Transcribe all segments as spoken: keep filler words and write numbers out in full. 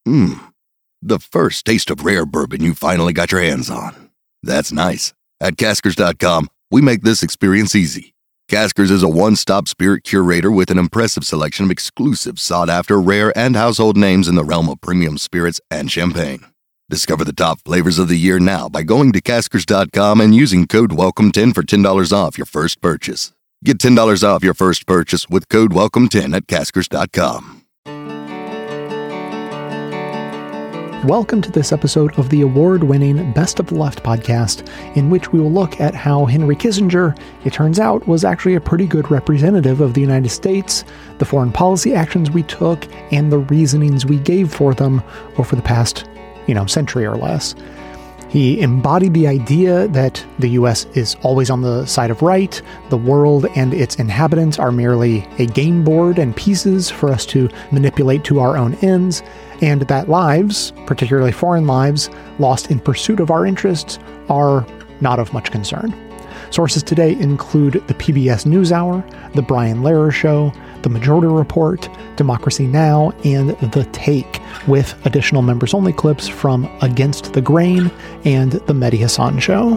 Mmm, the first taste of rare bourbon you finally got your hands on. That's nice. At Caskers dot com, we make this experience easy. Caskers is a one-stop spirit curator with an impressive selection of exclusive, sought-after, rare, and household names in the realm of premium spirits and champagne. Discover the top flavors of the year now by going to Caskers dot com and using code welcome ten for ten dollars off your first purchase. Get ten dollars off your first purchase with code welcome ten at Caskers dot com. Welcome to this episode of the award-winning Best of the Left podcast, in which we will look at how Henry Kissinger, it turns out, was actually a pretty good representative of the United States, the foreign policy actions we took, and the reasonings we gave for them over the past, you know, century or less. He embodied the idea that the U S is always on the side of right, the world and its inhabitants are merely a game board and pieces for us to manipulate to our own ends, and that lives, particularly foreign lives, lost in pursuit of our interests are not of much concern. Sources today include the P B S NewsHour, The Brian Lehrer Show, The Majority Report, Democracy Now!, and The Take, with additional members-only clips from Against the Grain and The Mehdi Hasan Show.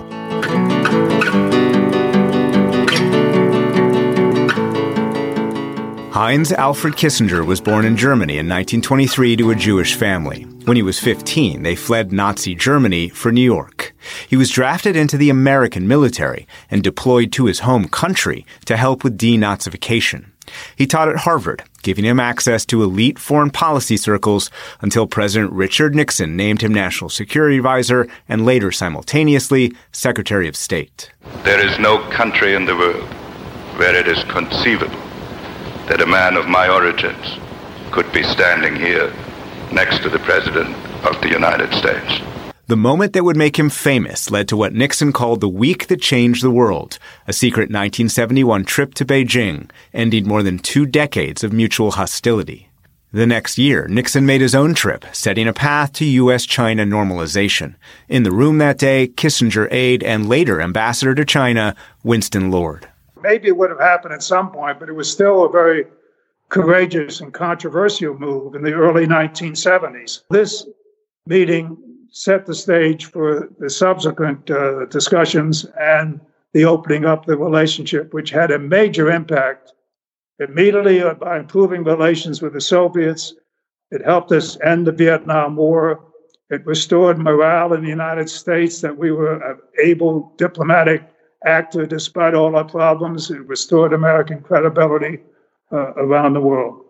Heinz Alfred Kissinger was born in Germany in nineteen twenty-three to a Jewish family. When he was fifteen, they fled Nazi Germany for New York. He was drafted into the American military and deployed to his home country to help with denazification. He taught at Harvard, giving him access to elite foreign policy circles until President Richard Nixon named him National Security Advisor and later simultaneously Secretary of State. There is no country in the world where it is conceivable that a man of my origins could be standing here next to the President of the United States. The moment that would make him famous led to what Nixon called the week that changed the world, a secret nineteen seventy-one trip to Beijing, ending more than two decades of mutual hostility. The next year, Nixon made his own trip, setting a path to U S China normalization. In the room that day, Kissinger aide and later ambassador to China, Winston Lord. Maybe it would have happened at some point, but it was still a very courageous and controversial move in the early nineteen seventies. This meeting set the stage for the subsequent uh, discussions and the opening up the relationship, which had a major impact immediately by improving relations with the Soviets. It helped us end the Vietnam War. It restored morale in the United States that we were an able diplomatic actor despite all our problems. It restored American credibility uh, around the world.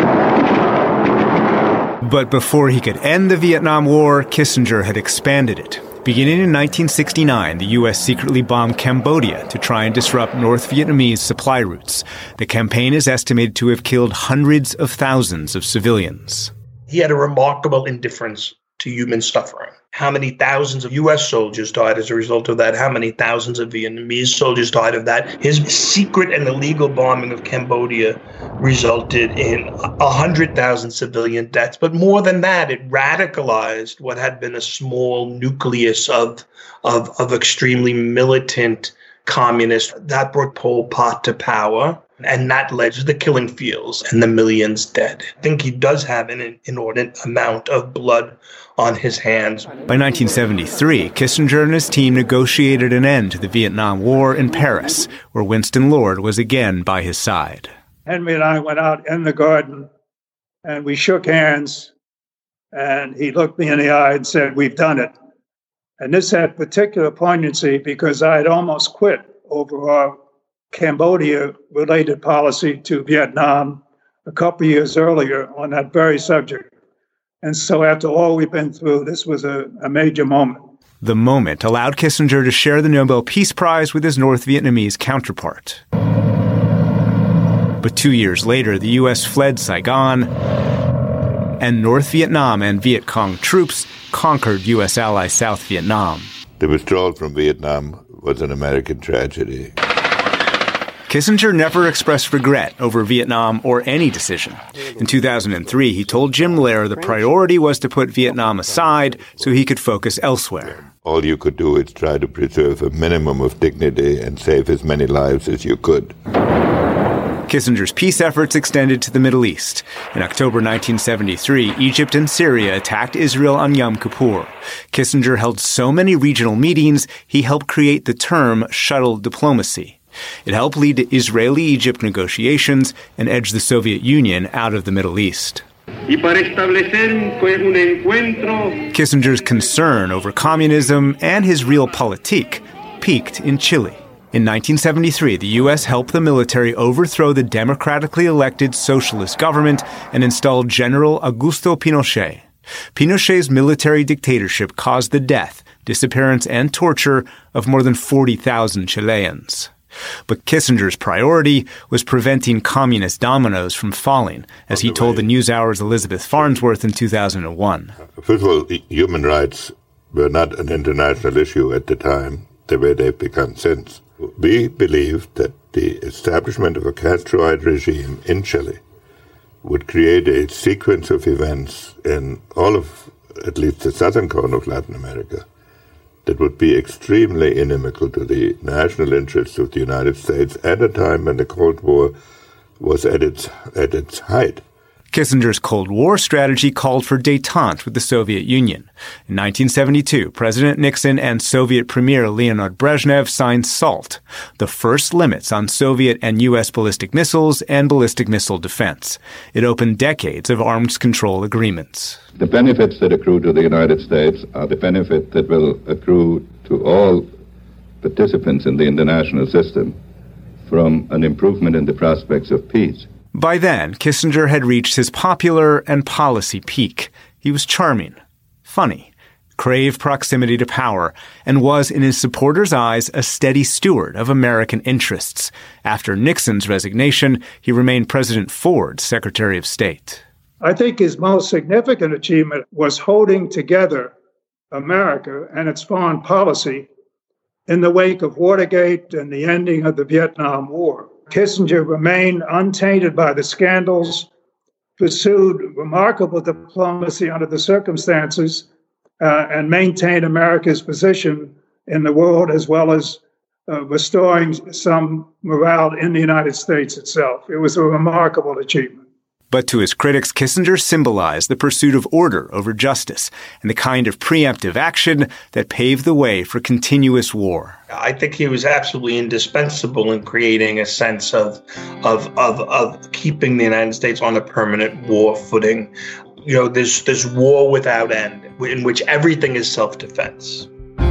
But before he could end the Vietnam War, Kissinger had expanded it. Beginning in nineteen sixty-nine, the U S secretly bombed Cambodia to try and disrupt North Vietnamese supply routes. The campaign is estimated to have killed hundreds of thousands of civilians. He had a remarkable indifference to human suffering. How many thousands of U S soldiers died as a result of that? How many thousands of Vietnamese soldiers died of that? His secret and illegal bombing of Cambodia resulted in one hundred thousand civilian deaths. But more than that, it radicalized what had been a small nucleus of, of, of extremely militant communists. That brought Pol Pot to power. And that led to the killing fields and the millions dead. I think he does have an inordinate amount of blood on his hands. By nineteen seventy-three, Kissinger and his team negotiated an end to the Vietnam War in Paris, where Winston Lord was again by his side. Henry and I went out in the garden, and we shook hands, and he looked me in the eye and said, "We've done it." And this had particular poignancy because I had almost quit over our Cambodia-related policy to Vietnam a couple of years earlier on that very subject. And so after all we've been through, this was a, a major moment. The moment allowed Kissinger to share the Nobel Peace Prize with his North Vietnamese counterpart. But two years later, the U S fled Saigon, and North Vietnam and Viet Cong troops conquered U S ally South Vietnam. The withdrawal from Vietnam was an American tragedy. Kissinger never expressed regret over Vietnam or any decision. In two thousand three, he told Jim Lehrer the priority was to put Vietnam aside so he could focus elsewhere. All you could do is try to preserve a minimum of dignity and save as many lives as you could. Kissinger's peace efforts extended to the Middle East. In October nineteen seventy-three, Egypt and Syria attacked Israel on Yom Kippur. Kissinger held so many regional meetings, he helped create the term shuttle diplomacy. It helped lead to Israeli-Egypt negotiations and edge the Soviet Union out of the Middle East. Kissinger's concern over communism and his realpolitik peaked in Chile. In nineteen seventy-three, the U S helped the military overthrow the democratically elected socialist government and installed General Augusto Pinochet. Pinochet's military dictatorship caused the death, disappearance, and torture of more than forty thousand Chileans. But Kissinger's priority was preventing communist dominoes from falling, as he told the NewsHour's Elizabeth Farnsworth in two thousand one. First of all, human rights were not an international issue at the time, the way they've become since. We believed that the establishment of a Castroid regime in Chile would create a sequence of events in all of, at least the southern cone of Latin America, that would be extremely inimical to the national interests of the United States at a time when the Cold War was at its at its height. Kissinger's Cold War strategy called for détente with the Soviet Union. In nineteen seventy-two, President Nixon and Soviet Premier Leonid Brezhnev signed SALT, the first limits on Soviet and U S ballistic missiles and ballistic missile defense. It opened decades of arms control agreements. The benefits that accrue to the United States are the benefit that will accrue to all participants in the international system from an improvement in the prospects of peace. By then, Kissinger had reached his popular and policy peak. He was charming, funny, craved proximity to power, and was, in his supporters' eyes, a steady steward of American interests. After Nixon's resignation, he remained President Ford's Secretary of State. I think his most significant achievement was holding together America and its foreign policy in the wake of Watergate and the ending of the Vietnam War. Kissinger remained untainted by the scandals, pursued remarkable diplomacy under the circumstances, uh, and maintained America's position in the world as well as uh, restoring some morale in the United States itself. It was a remarkable achievement. But to his critics, Kissinger symbolized the pursuit of order over justice and the kind of preemptive action that paved the way for continuous war. I think he was absolutely indispensable in creating a sense of, of, of, of keeping the United States on a permanent war footing. You know, there's, there's war without end, in which everything is self-defense.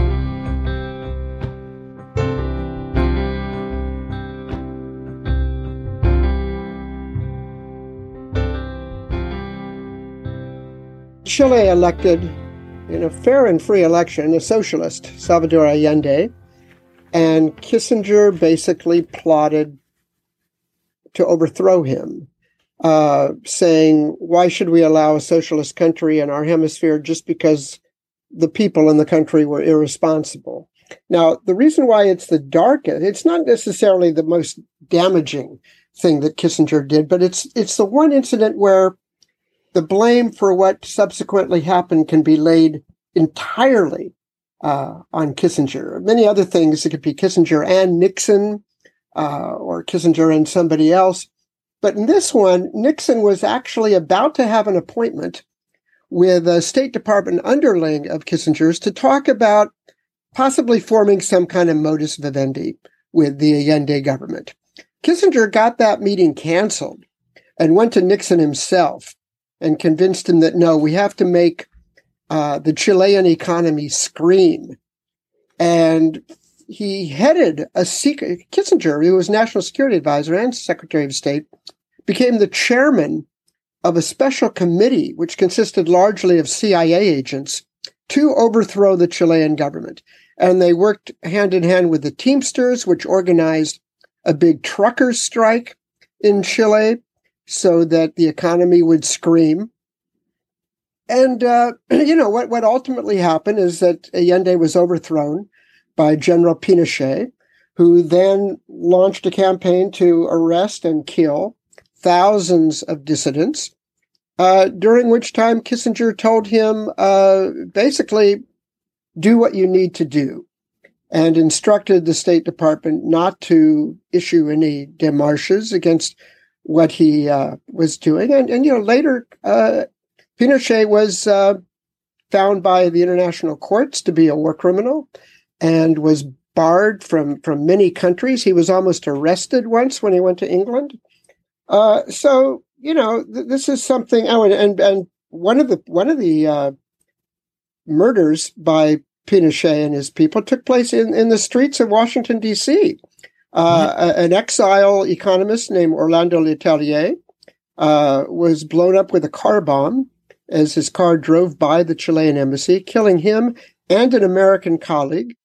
Chile elected, in a fair and free election, a socialist, Salvador Allende, and Kissinger basically plotted to overthrow him, uh, saying, why should we allow a socialist country in our hemisphere just because the people in the country were irresponsible? Now, the reason why it's the darkest, it's not necessarily the most damaging thing that Kissinger did, but it's it's the one incident where the blame for what subsequently happened can be laid entirely uh, on Kissinger. Many other things, it could be Kissinger and Nixon, uh, or Kissinger and somebody else. But in this one, Nixon was actually about to have an appointment with a State Department underling of Kissinger's to talk about possibly forming some kind of modus vivendi with the Allende government. Kissinger got that meeting canceled and went to Nixon himself and convinced him that, no, we have to make uh, the Chilean economy scream. And he headed a secret, Kissinger, who was National Security Advisor and Secretary of State, became the chairman of a special committee, which consisted largely of C I A agents, to overthrow the Chilean government. And they worked hand in hand with the Teamsters, which organized a big truckers' strike in Chile, so that the economy would scream. And, uh, you know, what, what ultimately happened is that Allende was overthrown by General Pinochet, who then launched a campaign to arrest and kill thousands of dissidents, uh, during which time Kissinger told him, uh, basically, do what you need to do. and instructed the State Department not to issue any démarches against what he uh, was doing. And, and, you know, later, uh, Pinochet was uh, found by the international courts to be a war criminal and was barred from, from many countries. He was almost arrested once when he went to England. Uh, so, you know, th- this is something, oh, and, and, and one of the, one of the uh, murders by Pinochet and his people took place in, in the streets of Washington, D C Uh, mm-hmm. An exile economist named Orlando Letelier uh, was blown up with a car bomb as his car drove by the Chilean embassy, killing him and an American colleague.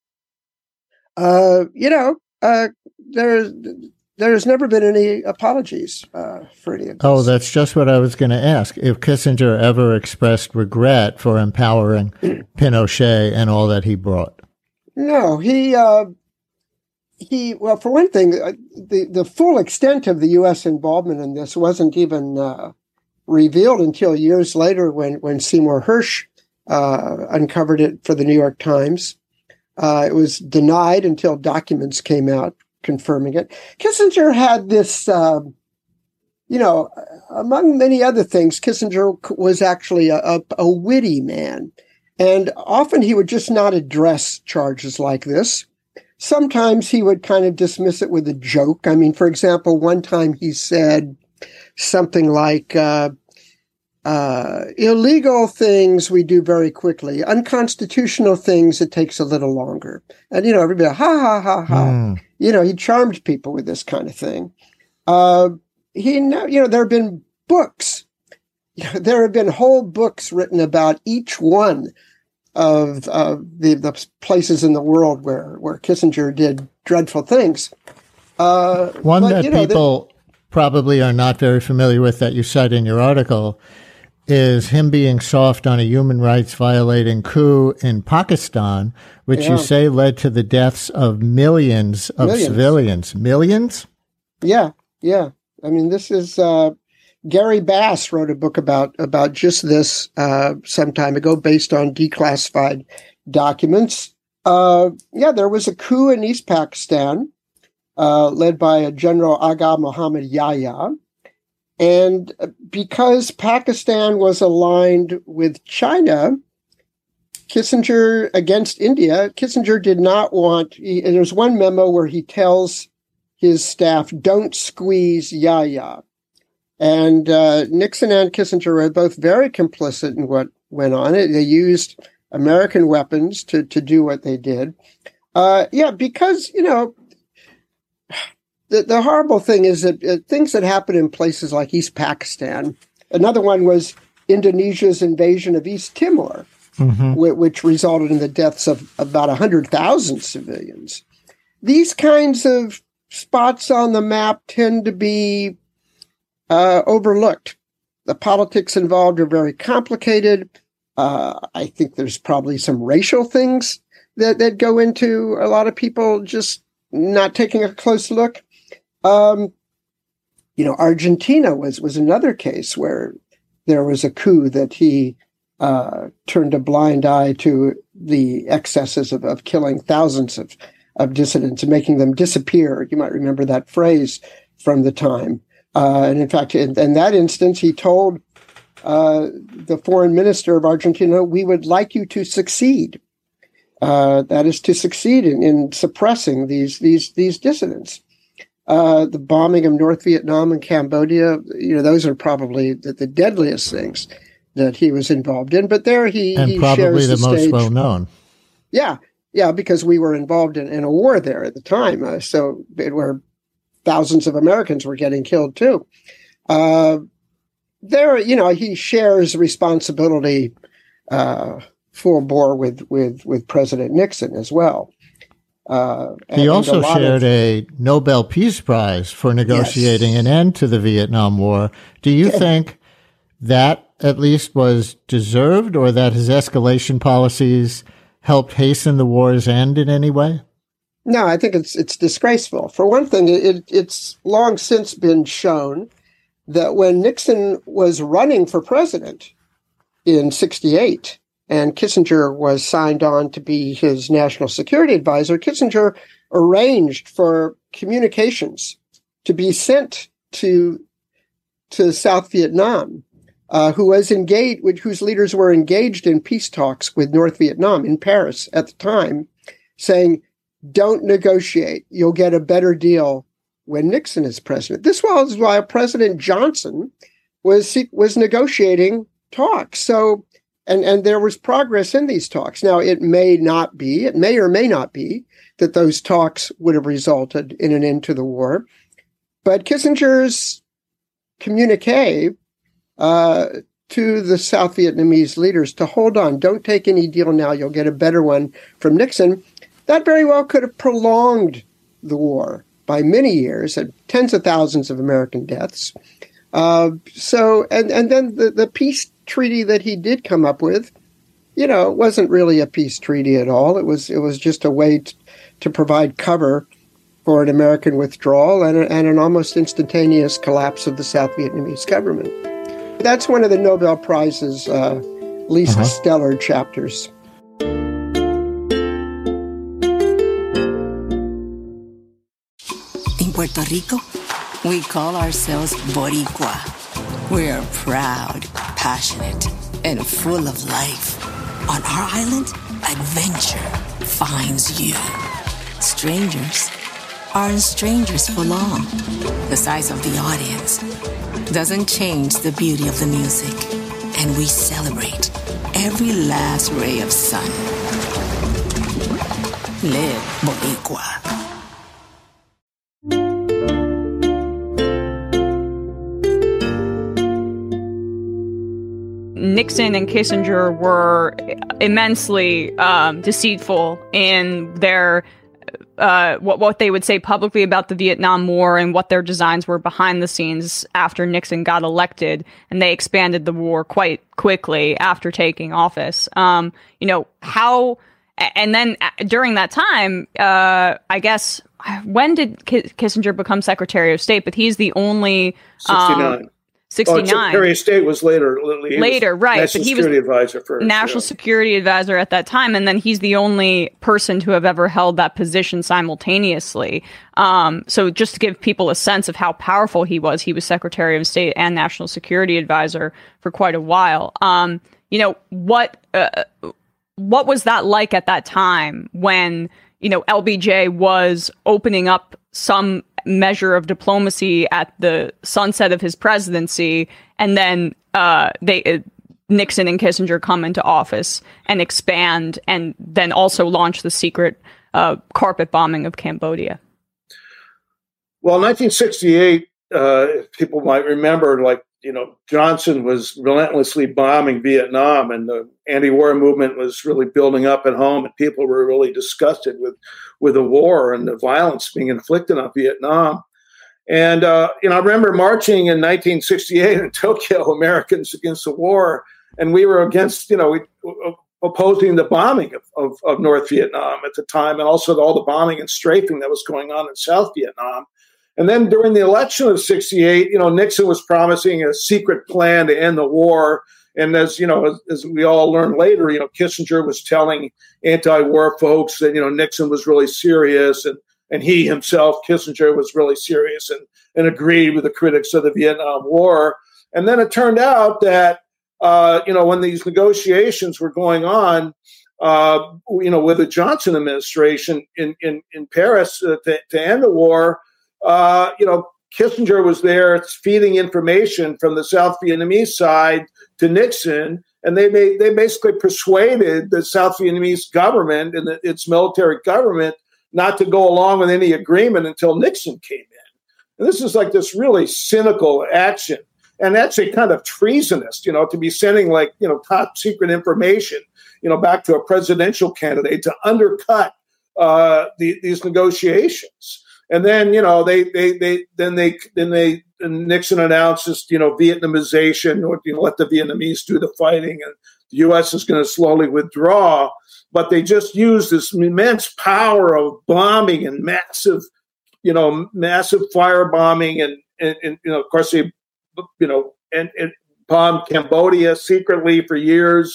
Uh, you know, uh, there, there's never been any apologies uh, for any of this. Oh, that's just what I was going to ask. If Kissinger ever expressed regret for empowering Pinochet and all that he brought. No, he... Uh, He well, for one thing, the, the full extent of the U S involvement in this wasn't even uh, revealed until years later when, when Seymour Hersh uh, uncovered it for the New York Times. Uh, it was denied until documents came out confirming it. Kissinger had this, uh, you know, among many other things, Kissinger was actually a, a, a witty man. And often he would just not address charges like this. Sometimes he would kind of dismiss it with a joke. I mean, for example, one time he said something like, uh, uh, illegal things we do very quickly. Unconstitutional things, it takes a little longer. And, you know, everybody, ha, ha, ha, ha. Mm. You know, he charmed people with this kind of thing. Uh, he, you know, there have been books. There have been whole books written about each one of uh, the, the places in the world where, where Kissinger did dreadful things. Uh, One but, that you know, people the, probably are not very familiar with that you cite in your article is him being soft on a human rights violating coup in Pakistan, which yeah. you say led to the deaths of millions of millions. civilians. Millions? Yeah, yeah. I mean, this is... Uh, Gary Bass wrote a book about about just this uh, some time ago, based on declassified documents. Uh, yeah, there was a coup in East Pakistan, uh, led by a General Agha Muhammad Yahya, and because Pakistan was aligned with China, Kissinger against India, Kissinger did not want. He, there's one memo where he tells his staff, "Don't squeeze Yahya." And uh, Nixon and Kissinger were both very complicit in what went on. They used American weapons to, to do what they did. Uh, yeah, because, you know, the, the horrible thing is that uh, things that happen in places like East Pakistan. Another one was Indonesia's invasion of East Timor, mm-hmm. w- which resulted in the deaths of about one hundred thousand civilians. These kinds of spots on the map tend to be Uh, overlooked. The politics involved are very complicated. Uh, I think there's probably some racial things that, that go into a lot of people just not taking a close look. Um, you know, Argentina was, was another case where there was a coup that he uh, turned a blind eye to the excesses of, of killing thousands of, of dissidents and making them disappear. You might remember that phrase from the time. Uh, and in fact, in, in that instance, he told uh, the foreign minister of Argentina, "We would like you to succeed." Uh, that is to succeed in, in suppressing these these these dissidents. Uh, the bombing of North Vietnam and Cambodia, you know, those are probably the, the deadliest things that he was involved in. But there he and he probably shares the, the most stage. well known. Yeah, yeah, because we were involved in, in a war there at the time, uh, so it were. Thousands of Americans were getting killed too. Uh, there, you know, he shares responsibility uh, full bore with with with President Nixon as well. Uh, he and, also and a shared of, a Nobel Peace Prize for negotiating yes. an end to the Vietnam War. Do you think that at least was deserved, or that his escalation policies helped hasten the war's end in any way? No, I think it's it's disgraceful. For one thing, it, it's long since been shown that when Nixon was running for president in sixty-eight, and Kissinger was signed on to be his national security advisor, Kissinger arranged for communications to be sent to, to South Vietnam, uh, who was engaged, whose leaders were engaged in peace talks with North Vietnam in Paris at the time, saying, don't negotiate. You'll get a better deal when Nixon is president. This was while President Johnson was was negotiating talks. So, and, and there was progress in these talks. Now, it may not be, it may or may not be that those talks would have resulted in an end to the war. But Kissinger's communique uh, to the South Vietnamese leaders to hold on, don't take any deal now, you'll get a better one from Nixon, that very well could have prolonged the war by many years and tens of thousands of American deaths. Uh, so, and, and then the, the peace treaty that he did come up with, you know, it wasn't really a peace treaty at all. It was, it was just a way to, to provide cover for an American withdrawal and, a, and an almost instantaneous collapse of the South Vietnamese government. That's one of the Nobel Prize's uh, least uh-huh. stellar chapters. In Puerto Rico, we call ourselves Boricua. We're proud, passionate, and full of life. On our island, adventure finds you. Strangers aren't strangers for long. The size of the audience doesn't change the beauty of the music, and we celebrate every last ray of sun. Live Boricua. Nixon and Kissinger were immensely um, deceitful in their uh, what what they would say publicly about the Vietnam War and what their designs were behind the scenes after Nixon got elected, and they expanded the war quite quickly after taking office. Um, you know how, and then during that time, uh, I guess when did Kissinger become Secretary of State? But he's the only um, sixty-nine. sixty-nine. Oh, Secretary of State was later. He later, was right. National but he was Security Advisor first. National yeah. Security Advisor at that time. And then he's the only person to have ever held that position simultaneously. Um, so just to give people a sense of how powerful he was, he was Secretary of State and National Security Advisor for quite a while. Um, you know, what, uh, what was that like at that time when, you know, L B J was opening up some measure of diplomacy at the sunset of his presidency, and then uh, they uh, Nixon and Kissinger come into office and expand, and then also launch the secret uh, carpet bombing of Cambodia? Well, nineteen sixty-eight, uh, people might remember, like, you know, Johnson was relentlessly bombing Vietnam, and the anti-war movement was really building up at home, and people were really disgusted with, with the war and the violence being inflicted on Vietnam. And, uh, you know, I remember marching in nineteen sixty-eight in Tokyo, Americans against the war, and we were against, you know, we, uh, opposing the bombing of, of, of North Vietnam at the time, and also all the bombing and strafing that was going on in South Vietnam. And then during the election of sixty-eight, you know, Nixon was promising a secret plan to end the war. And as, you know, as, as we all learned later, you know, Kissinger was telling anti-war folks that, you know, Nixon was really serious, and, and he himself, Kissinger, was really serious and, and agreed with the critics of the Vietnam War. And then it turned out that, uh, you know, when these negotiations were going on, uh, you know, with the Johnson administration in, in, in Paris uh, to, to end the war, Uh, you know, Kissinger was there feeding information from the South Vietnamese side to Nixon, and they made, they basically persuaded the South Vietnamese government and the, its military government not to go along with any agreement until Nixon came in. And this is like this really cynical action, and actually kind of treasonous, you know, to be sending, like, you know, top secret information, you know, back to a presidential candidate to undercut uh, the, these negotiations. And then, you know, they, they, they, then they, then they, and Nixon announces, you know, Vietnamization, or, you know, let the Vietnamese do the fighting, and the U S is going to slowly withdraw. But they just use this immense power of bombing and massive, you know, massive firebombing, and, and, and you know, of course, they, you know, and, and bombed Cambodia secretly for years.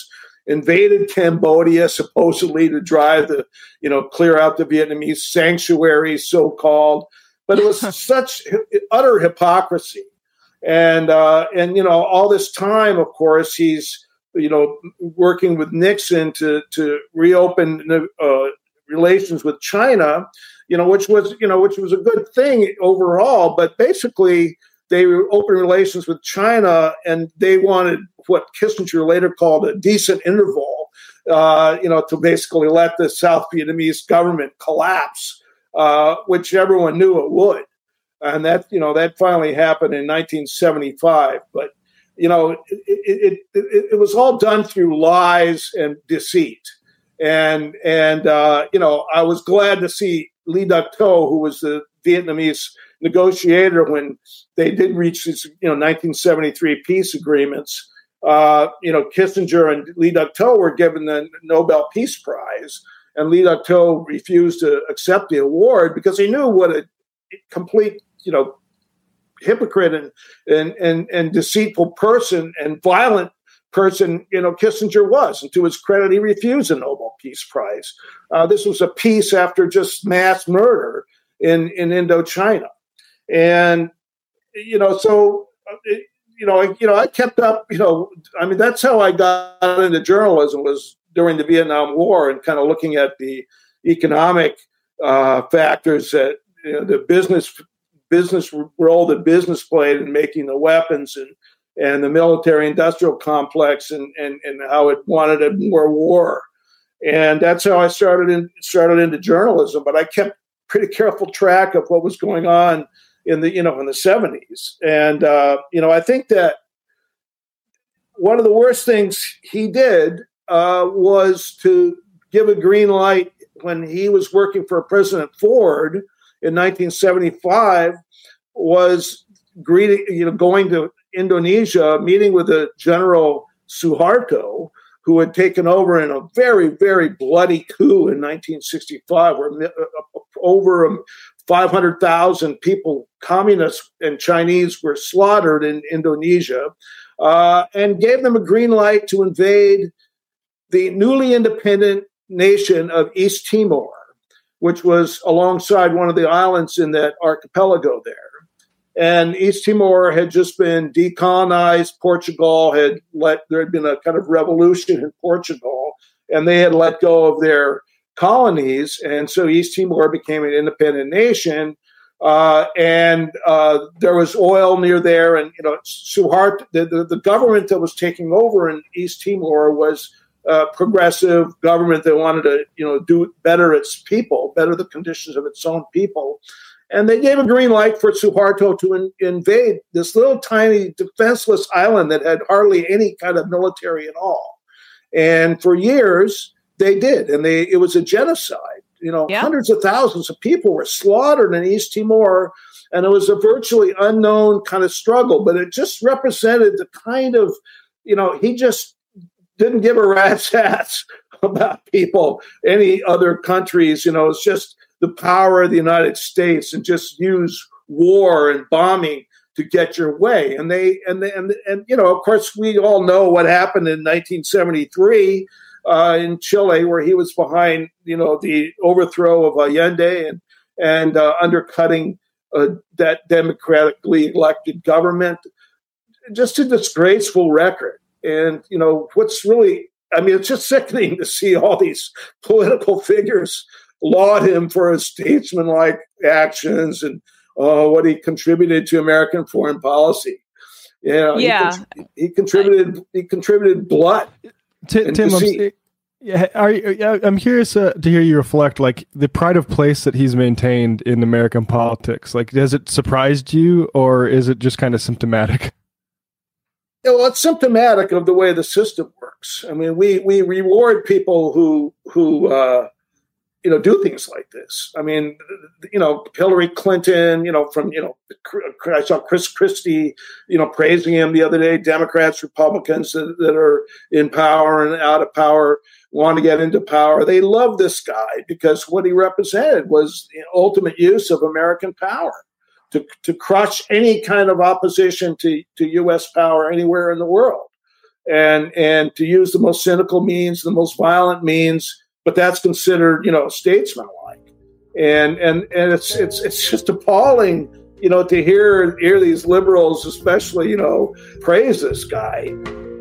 invaded Cambodia, supposedly to drive the, you know, clear out the Vietnamese sanctuary, so-called. But it was such utter hypocrisy. And, uh, and, you know, all this time, of course, he's, you know, working with Nixon to, to reopen uh, relations with China, you know, which was, you know, which was a good thing overall. But basically, they opened relations with China, and they wanted what Kissinger later called a decent interval, uh, you know, to basically let the South Vietnamese government collapse, uh, which everyone knew it would. And that, you know, that finally happened in nineteen seventy-five. But, you know, it, it, it, it was all done through lies and deceit. And, and uh, you know, I was glad to see Lee Duc-Tho, who was the Vietnamese negotiator when they did reach these, you know, nineteen seventy-three peace agreements. Uh, you know, Kissinger and Lee Duc-Tho were given the Nobel Peace Prize, and Lee Duc-Tho refused to accept the award because he knew what a complete, you know, hypocrite and and and, and deceitful person and violent person, you know, Kissinger was. And to his credit, he refused the Nobel Peace Prize. Uh, this was a peace after just mass murder in, in Indochina. And, you know, so, it, you know, I, you know, I kept up, you know, I mean, that's how I got into journalism, was during the Vietnam War, and kind of looking at the economic uh, factors that, you know, the business business role that business played in making the weapons, and and the military industrial complex, and and, and how it wanted a more war. And that's how I started in started into journalism. But I kept pretty careful track of what was going on in the, you know, in the seventies. And uh, you know, I think that one of the worst things he did uh, was to give a green light when he was working for President Ford in nineteen seventy-five, was greeting, you know, going to Indonesia, meeting with the General Suharto, who had taken over in a very, very bloody coup in nineteen sixty-five, where over five hundred thousand people, communists and Chinese, were slaughtered in Indonesia, uh, and gave them a green light to invade the newly independent nation of East Timor, which was alongside one of the islands in that archipelago there. And East Timor had just been decolonized. Portugal had let, there had been a kind of revolution in Portugal, and they had let go of their colonies. And so East Timor became an independent nation. Uh, and uh, there was oil near there. And, you know, Suharto, the, the, the government that was taking over in East Timor was a progressive government that wanted to, you know, do better its people, better the conditions of its own people. And they gave a green light for Suharto to in, invade this little tiny defenseless island that had hardly any kind of military at all. And for years, they did. And they it was a genocide. You know, yeah. Hundreds of thousands of people were slaughtered in East Timor. And it was a virtually unknown kind of struggle. But it just represented the kind of, you know, he just didn't give a rat's ass about people, any other countries. You know, it's just the power of the United States, and just use war and bombing to get your way. And they, and they, and, and you know, of course, we all know what happened in nineteen seventy-three uh, in Chile, where he was behind, you know, the overthrow of Allende and, and uh, undercutting uh, that democratically elected government. Just a disgraceful record. And, you know, what's really, I mean, it's just sickening to see all these political figures laud him for his statesmanlike actions and uh, what he contributed to American foreign policy. You know, yeah, he, he contributed. He contributed blood. Tim, Tim I'm, yeah, are you, I'm curious uh, to hear you reflect, like, the pride of place that he's maintained in American politics. Like, has it surprised you, or is it just kind of symptomatic? Yeah, well, it's symptomatic of the way the system works. I mean, we we reward people who who. Uh, you know, do things like this. I mean, you know, Hillary Clinton, you know, from, you know, I saw Chris Christie, you know, praising him the other day. Democrats, Republicans that, that are in power and out of power want to get into power. They love this guy because what he represented was the ultimate use of American power to, to crush any kind of opposition to, to U S power anywhere in the world. and and to use the most cynical means, the most violent means, but that's considered, you know, statesmanlike. And and and it's it's it's just appalling, you know, to hear hear these liberals, especially, you know, praise this guy.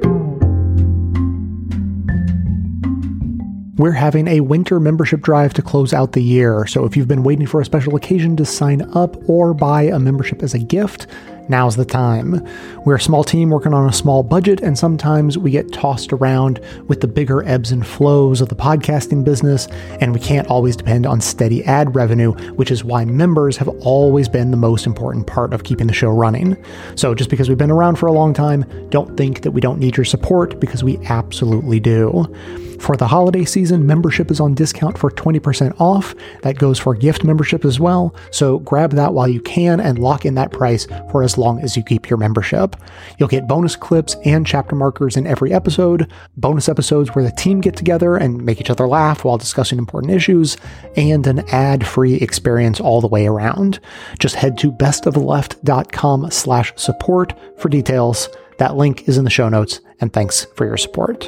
We're having a winter membership drive to close out the year, so if you've been waiting for a special occasion to sign up or buy a membership as a gift, now's the time. We're a small team working on a small budget, and sometimes we get tossed around with the bigger ebbs and flows of the podcasting business, and we can't always depend on steady ad revenue, which is why members have always been the most important part of keeping the show running. So just because we've been around for a long time, don't think that we don't need your support, because we absolutely do. For the holiday season, membership is on discount for twenty percent off. That goes for gift membership as well, so grab that while you can and lock in that price for as long as you keep your membership. You'll get bonus clips and chapter markers in every episode, bonus episodes where the team get together and make each other laugh while discussing important issues, and an ad-free experience all the way around. Just head to bestoftheleft.com slash support for details. That link is in the show notes, and thanks for your support.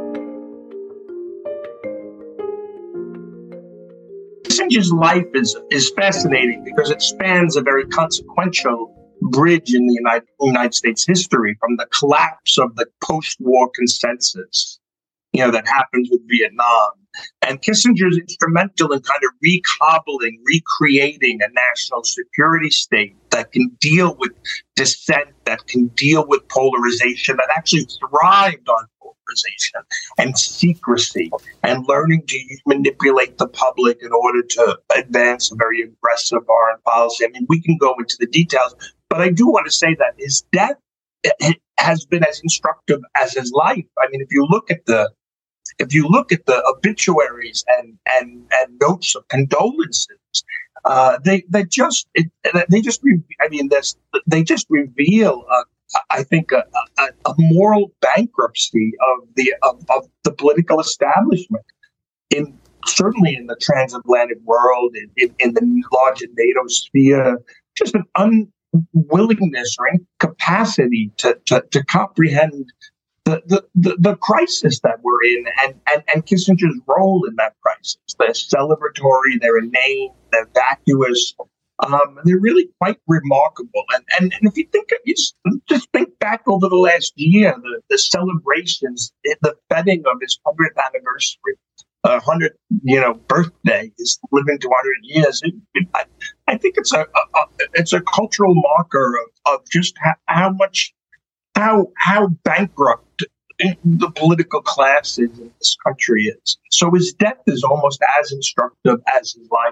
Kissinger's life is, is fascinating because it spans a very consequential bridge in the United, United States history, from the collapse of the post-war consensus, you know, that happened with Vietnam. And Kissinger's instrumental in kind of recobbling, recreating a national security state that can deal with dissent, that can deal with polarization, that actually thrived on polarization and secrecy, and learning to manipulate the public in order to advance a very aggressive foreign policy. I mean, we can go into the details, but I do want to say that his death has been as instructive as his life. I mean, if you look at the if you look at the obituaries and and, and notes of condolences, uh, they they just it, they just I mean, this they just reveal a I think a, a, a moral bankruptcy of the of, of the political establishment, in certainly in the transatlantic world, in, in, in the larger NATO sphere, just an unwillingness or incapacity to to, to comprehend the, the, the, the crisis that we're in, and, and, and Kissinger's role in that crisis. They're celebratory, they're inane, they're vacuous. Um, they're really quite remarkable. And, and, and if you think, you just, just think back over the last year, the, the celebrations, the feting of his hundredth anniversary, uh, hundredth, you know, birthday, his living to one hundred years. It, it, I, I think it's a, a, a it's a cultural marker of, of just how, how much, how how bankrupt the political classes in this country is. So his death is almost as instructive as his life.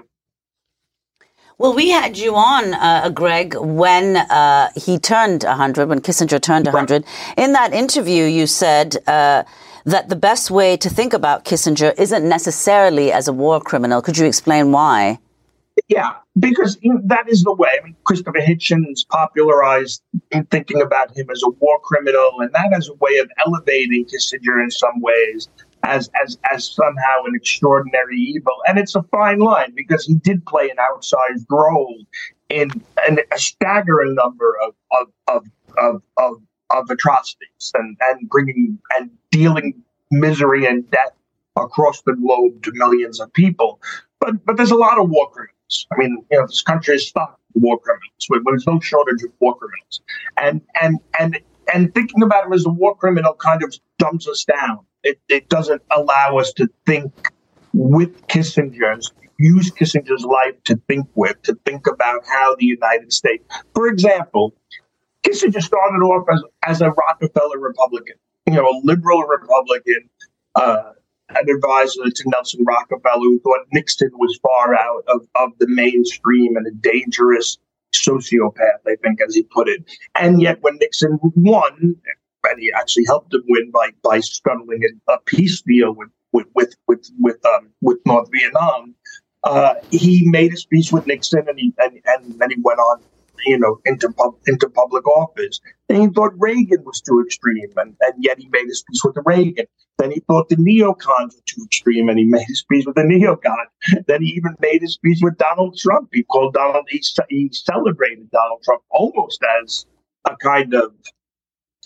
Well, we had you on, uh, Greg, when uh, he turned one hundred, when Kissinger turned one hundred. In that interview, you said uh, that the best way to think about Kissinger isn't necessarily as a war criminal. Could you explain why? Yeah, because you know, that is the way. I mean, Christopher Hitchens popularized in thinking about him as a war criminal, and that as a way of elevating Kissinger in some ways as as as somehow an extraordinary evil. And it's a fine line, because he did play an outsized role in an, a staggering number of of of of, of, of atrocities and, and bringing and dealing misery and death across the globe to millions of people. But but there's a lot of war criminals. I mean, you know, this country is stocked with war criminals. There's no shortage of war criminals. And and and and thinking about him as a war criminal kind of dumbs us down. It, it doesn't allow us to think with Kissinger's, use Kissinger's life to think with, to think about how the United States, for example, Kissinger started off as, as a Rockefeller Republican, you know, a liberal Republican, uh, an advisor to Nelson Rockefeller, who thought Nixon was far out of, of the mainstream and a dangerous sociopath, I think, as he put it. And yet when Nixon won, and he actually helped him win by by scuttling a peace deal with with with with with, um, with North Vietnam. Uh, he made his peace with Nixon, and he and, and then he went on, you know, into pub, into public office. Then he thought Reagan was too extreme, and, and yet he made his peace with the Reagan. Then he thought the neocons were too extreme, and he made his peace with the neocon. Then he even made his peace with Donald Trump. He called Donald, he, he celebrated Donald Trump almost as a kind of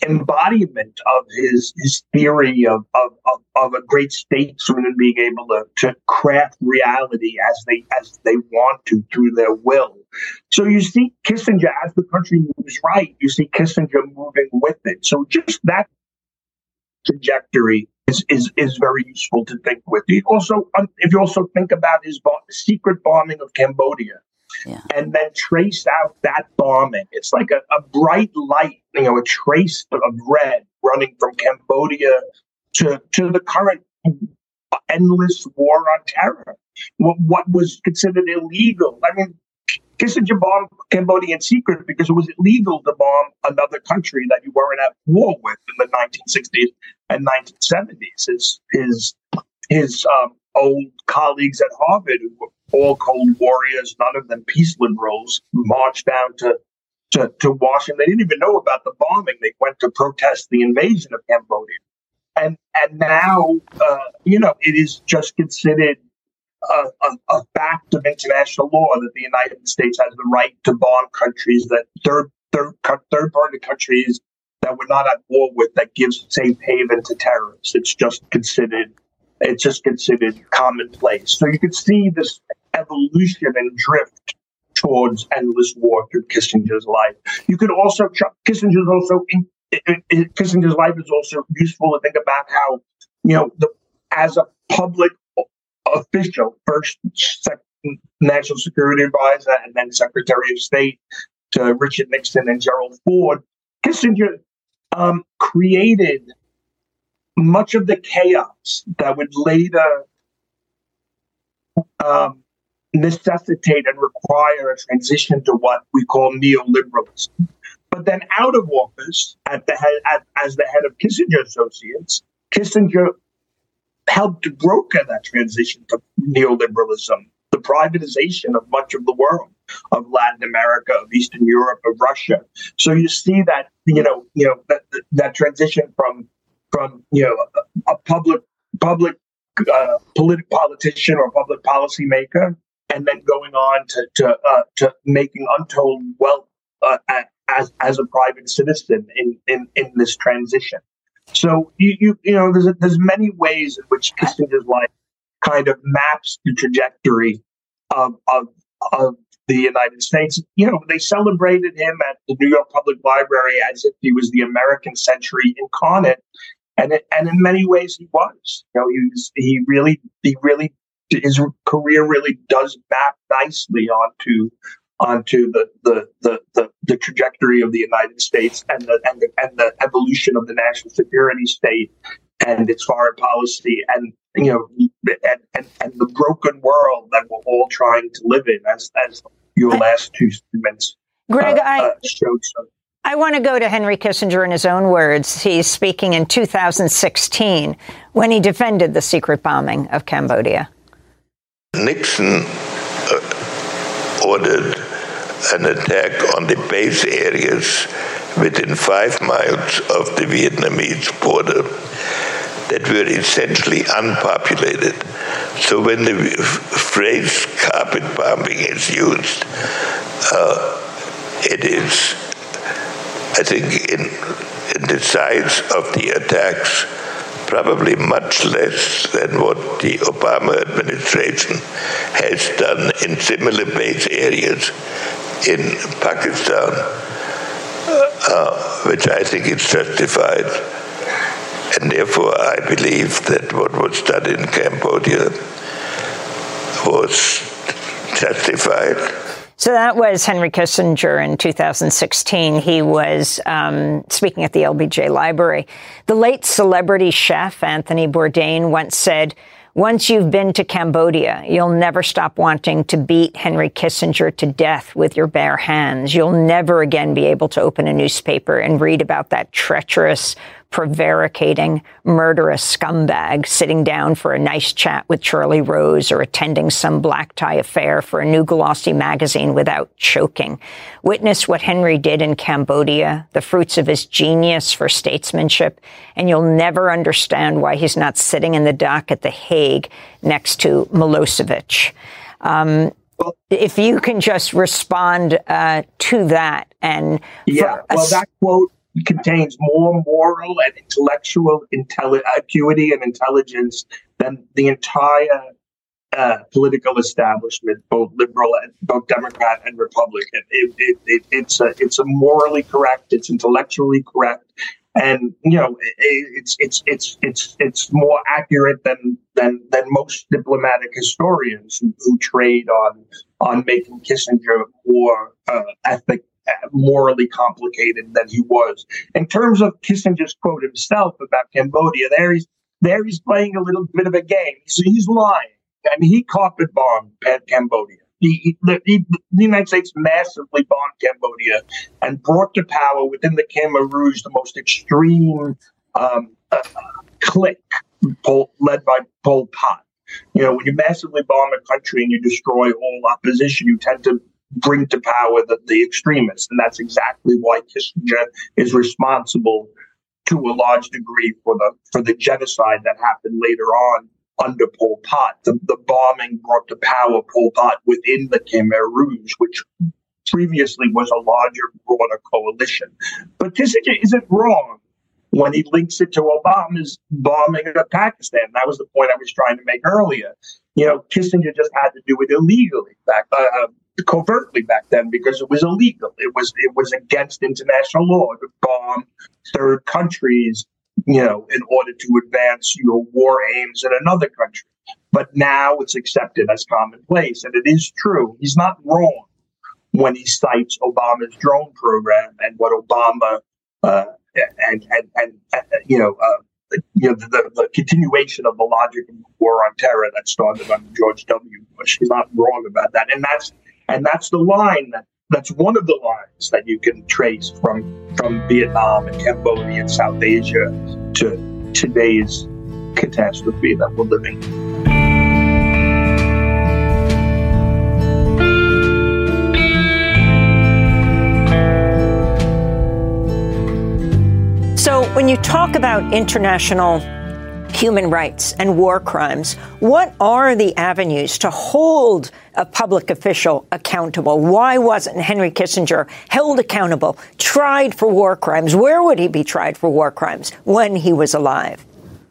embodiment of his his theory of, of, of, of a great statesman and being able to, to craft reality as they as they want to through their will. So you see Kissinger, as the country moves right, you see Kissinger moving with it. So just that trajectory is is, is very useful to think with. You also, if you also think about his bomb, secret bombing of Cambodia, yeah. and then trace out that bombing, it's like a, a bright light, you know, a trace of red running from Cambodia to to the current endless war on terror. What, what was considered illegal? I mean, Kissinger bombed Cambodia in secret because it was illegal to bomb another country that you weren't at war with in the nineteen sixties and nineteen seventies. His his his um, old colleagues at Harvard, who were all Cold Warriors, none of them peace liberals, marched down to, to, to Washington. They didn't even know about the bombing. They went to protest the invasion of Cambodia. And and now, uh, you know, it is just considered a, a, a fact of international law that the United States has the right to bomb countries, that third third third party countries that we're not at war with, that gives safe haven to terrorists. It's just considered it's just considered commonplace. So you could see this evolution and drift towards endless war through Kissinger's life. You could also Kissinger's also in, in, in, Kissinger's life is also useful to think about how, you know, the as a public official, first sec- national security advisor and then Secretary of State to Richard Nixon and Gerald Ford, Kissinger um, created much of the chaos that would later um, necessitate and require a transition to what we call neoliberalism. But then out of office, at the head, at, as the head of Kissinger Associates, Kissinger helped to broker that transition to neoliberalism, the privatization of much of the world, of Latin America, of Eastern Europe, of Russia. So you see that, you know, you know that that transition from from you know a, a public public uh, politic politician or public policymaker, and then going on to to uh, to making untold wealth uh, as as a private citizen in in, in this transition. So you, you you know there's a, there's many ways in which Kissinger's life kind of maps the trajectory of of of the United States. You know, they celebrated him at the New York Public Library as if he was the American century incarnate, and it, and in many ways he was. You know, he was, he really he really his career really does map nicely onto onto the the, the, the the trajectory of the United States and the and the and the evolution of the national security state and its foreign policy, and you know and, and, and the broken world that we're all trying to live in, as as your last two statements Greg, uh, I uh, showed some. I want to go to Henry Kissinger in his own words. He's speaking in two thousand sixteen when he defended the secret bombing of Cambodia. Nixon uh, ordered an attack on the base areas within five miles of the Vietnamese border that were essentially unpopulated. So when the phrase carpet bombing is used, uh, it is, I think, in, in the size of the attacks, probably much less than what the Obama administration has done in similar base areas in Pakistan, uh, which I think is justified. And therefore, I believe that what was done in Cambodia was justified. So that was Henry Kissinger in two thousand sixteen. He was um, speaking at the L B J Library. The late celebrity chef Anthony Bourdain once said, "Once you've been to Cambodia, you'll never stop wanting to beat Henry Kissinger to death with your bare hands. You'll never again be able to open a newspaper and read about that treacherous, prevaricating, murderous scumbag sitting down for a nice chat with Charlie Rose or attending some black tie affair for a new glossy magazine without choking. Witness what Henry did in Cambodia, the fruits of his genius for statesmanship, and you'll never understand why he's not sitting in the dock at The Hague next to Milosevic." Um, if you can just respond uh, to that. And yeah, well, that quote contains more moral and intellectual intelli- acuity and intelligence than the entire uh, political establishment, both liberal and both Democrat and Republican. It, it, it, it's a it's a morally correct, it's intellectually correct, and you know it, it's it's it's it's it's more accurate than than than most diplomatic historians who, who trade on on making Kissinger more uh, ethic. morally complicated than he was. In terms of Kissinger's quote himself about Cambodia, there he's there he's playing a little bit of a game. He's, he's lying. I mean, he carpet bombed Cambodia. He, he, the, he, the United States massively bombed Cambodia and brought to power within the Khmer Rouge the most extreme um, uh, clique Pol, led by Pol Pot. You know, when you massively bomb a country and you destroy all opposition, you tend to bring to power the, the extremists. And that's exactly why Kissinger is responsible to a large degree for the for the genocide that happened later on under Pol Pot. The, the bombing brought to power Pol Pot within the Khmer Rouge, which previously was a larger, broader coalition. But Kissinger isn't wrong when he links it to Obama's bombing of Pakistan. That was the point I was trying to make earlier. You know, Kissinger just had to do it illegally back uh, covertly back then because it was illegal. It was it was against international law to bomb third countries, you know, in order to advance your war aims in another country. But now it's accepted as commonplace, and it is true. He's not wrong when he cites Obama's drone program and what Obama uh, and, and and and you know. Uh, You know, the, the continuation of the logic of the war on terror that started under George W. Bush. He's not wrong about that, and that's and that's the line that that's one of the lines that you can trace from from Vietnam and Cambodia and South Asia to today's catastrophe that we're living in. So when you talk about international human rights and war crimes, what are the avenues to hold a public official accountable? Why wasn't Henry Kissinger held accountable, tried for war crimes? Where would he be tried for war crimes when he was alive?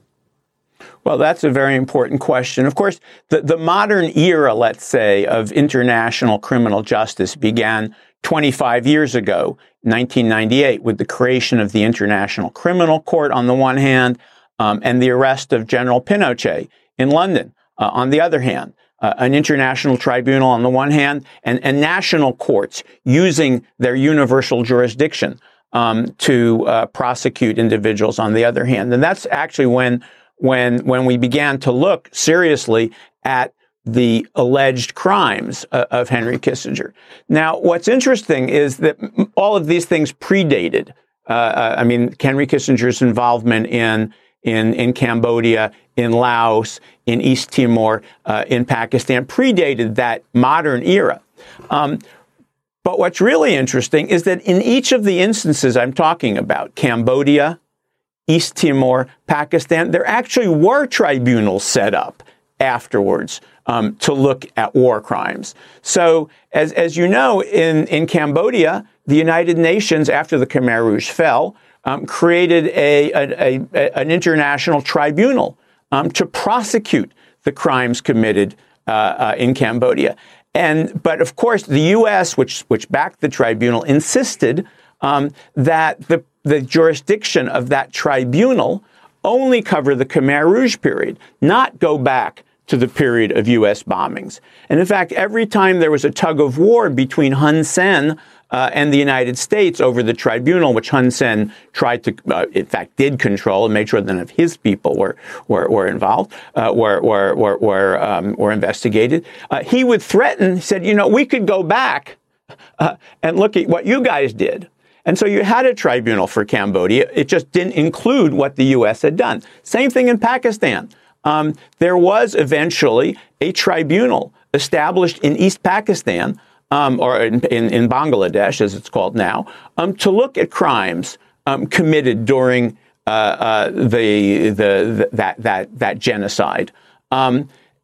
Well, that's a very important question. Of course, the, the modern era, let's say, of international criminal justice began twenty-five years ago, nineteen ninety-eight, with the creation of the International Criminal Court on the one hand, um, and the arrest of General Pinochet in London uh, on the other hand. Uh, an international tribunal on the one hand, and, and national courts using their universal jurisdiction um, to uh, prosecute individuals on the other hand. And that's actually when when when we began to look seriously at the alleged crimes uh, of Henry Kissinger. Now, what's interesting is that all of these things predated. Uh, I mean, Henry Kissinger's involvement in in in Cambodia, in Laos, in East Timor, uh, in Pakistan predated that modern era. Um, but what's really interesting is that in each of the instances I'm talking about, Cambodia, East Timor, Pakistan, there actually were tribunals set up afterwards um, to look at war crimes. So, as as you know, in, in Cambodia, the United Nations, after the Khmer Rouge fell, um, created a, a, a an international tribunal um, to prosecute the crimes committed uh, uh, in Cambodia. And but of course, the U S, which which backed the tribunal, insisted um, that the the jurisdiction of that tribunal only cover the Khmer Rouge period, not go back to the period of U S bombings. And in fact, every time there was a tug of war between Hun Sen uh, and the United States over the tribunal, which Hun Sen tried to, uh, in fact, did control and made sure none of his people were were, were involved, uh, were were were were, um, were investigated. Uh, he would threaten. He said, "You know, we could go back uh, and look at what you guys did." And so you had a tribunal for Cambodia. It just didn't include what the U S had done. Same thing in Pakistan. Um, there was eventually a tribunal established in East Pakistan, um, or in, in, in Bangladesh, as it's called now, um, to look at crimes um, committed during uh, uh, the, the the that that that genocide. Um,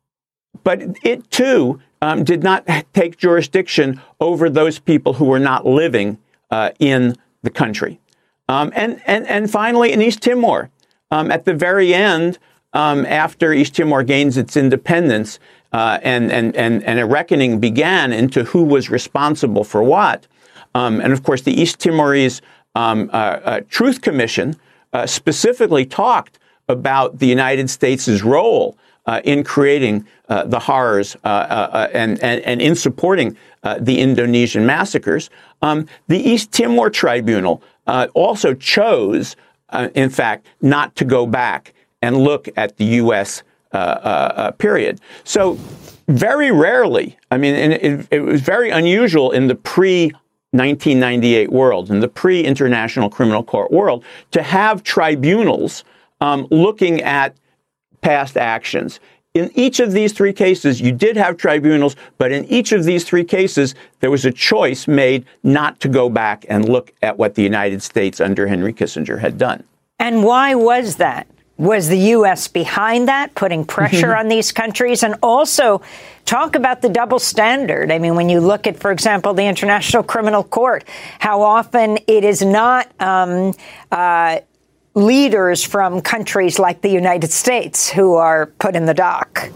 but it too um, did not take jurisdiction over those people who were not living Uh, in the country. Um, and, and, and finally, in East Timor, um, at the very end, um, after East Timor gains its independence uh, and, and, and, and a reckoning began into who was responsible for what. Um, and of course, the East Timorese um, uh, uh, Truth Commission uh, specifically talked about the United States' role uh, in creating uh, the horrors uh, uh, and, and, and in supporting uh, the Indonesian massacres. Um, the East Timor Tribunal uh, also chose, uh, in fact, not to go back and look at the U S uh, uh, period. So very rarely, I mean, and it, it was very unusual in the pre nineteen ninety-eight world, in the pre-International Criminal Court world, to have tribunals um, looking at past actions. In each of these three cases, you did have tribunals, but in each of these three cases, there was a choice made not to go back and look at what the United States under Henry Kissinger had done. And why was that? Was the U S behind that, putting pressure on these countries? And also, talk about the double standard. I mean, when you look at, for example, the International Criminal Court, how often it is not um, uh, leaders from countries like the United States who are put in the dock.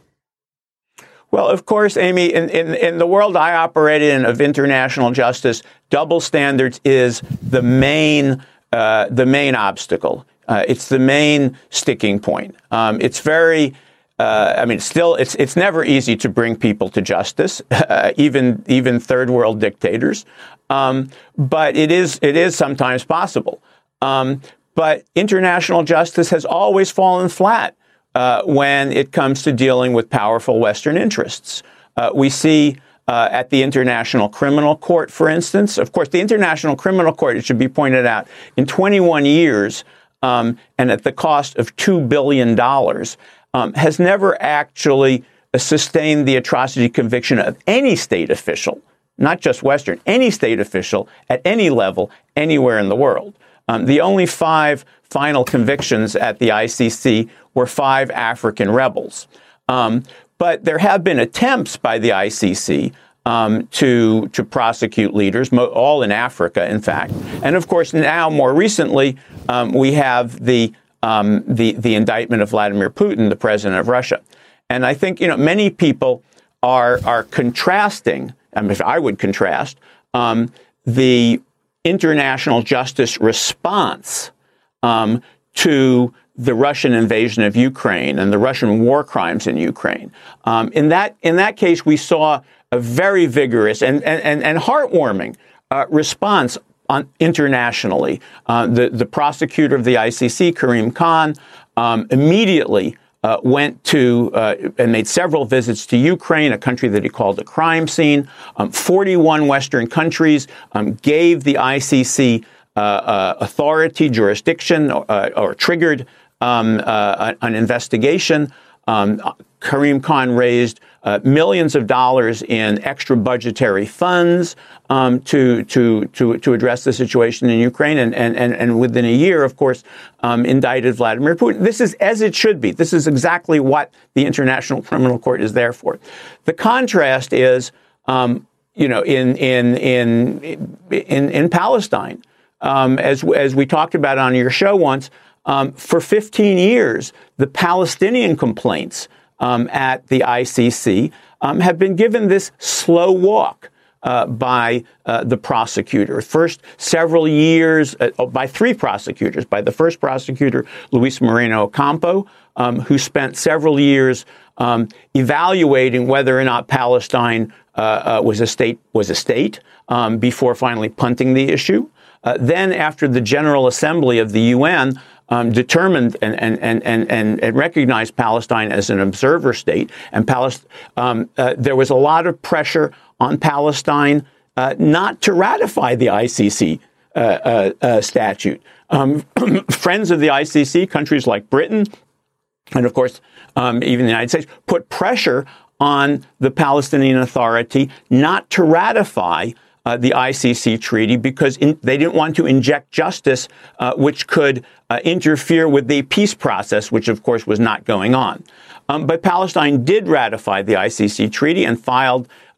Well, of course, Amy, in, in, in the world I operate in of international justice, double standards is the main uh, the main obstacle. Uh, it's the main sticking point. Um, it's very, uh, I mean, still, it's it's never easy to bring people to justice, uh, even even third world dictators. Um, but it is it is sometimes possible. Um, but international justice has always fallen flat uh, when it comes to dealing with powerful Western interests. Uh, we see uh, at the International Criminal Court, for instance, of course, the International Criminal Court, it should be pointed out, in twenty-one years. Um, and at the cost of two billion dollars, um, has never actually sustained the atrocity conviction of any state official, not just Western, any state official at any level, anywhere in the world. Um, the only five final convictions at the I C C were five African rebels. Um, but there have been attempts by the I C C Um, to to prosecute leaders, mo- all in Africa, in fact, and of course now more recently um, we have the um, the the indictment of Vladimir Putin, the president of Russia, and I think you know many people are are contrasting. I mean, if I would contrast um, the international justice response um, to the Russian invasion of Ukraine and the Russian war crimes in Ukraine. Um, in that in that case, we saw a very vigorous and and, and heartwarming uh, response on internationally. Uh, the the prosecutor of the I C C, Karim Khan, um, immediately uh, went to uh, and made several visits to Ukraine, a country that he called a crime scene. Um, forty-one Western countries um, gave the I C C uh, uh, authority, jurisdiction, uh, or triggered um, uh, an investigation. Um, Karim Khan raised uh, millions of dollars in extra budgetary funds um, to to to to address the situation in Ukraine, and and and, and within a year, of course, um, indicted Vladimir Putin. This is as it should be. This is exactly what the International Criminal Court is there for. The contrast is, um, you know, in in in in in Palestine, um, as as we talked about on your show once. Um, for fifteen years, the Palestinian complaints um, at the I C C um, have been given this slow walk uh, by uh, the prosecutor. First, several years uh, by three prosecutors. By the first prosecutor, Luis Moreno Ocampo, um, who spent several years um, evaluating whether or not Palestine uh, uh, was a state was a state um, before finally punting the issue. Uh, then, after the General Assembly of the U N um, determined and, and, and, and, and recognized Palestine as an observer state, and Palest- um, uh, there was a lot of pressure on Palestine uh, not to ratify the I C C uh, uh, uh, statute. Um, friends of the I C C, countries like Britain, and of course, um, even the United States, put pressure on the Palestinian Authority not to ratify Uh, the I C C treaty because in, they didn't want to inject justice, uh, which could uh, interfere with the peace process, which, of course, was not going on. Um, but Palestine did ratify the I C C treaty and filed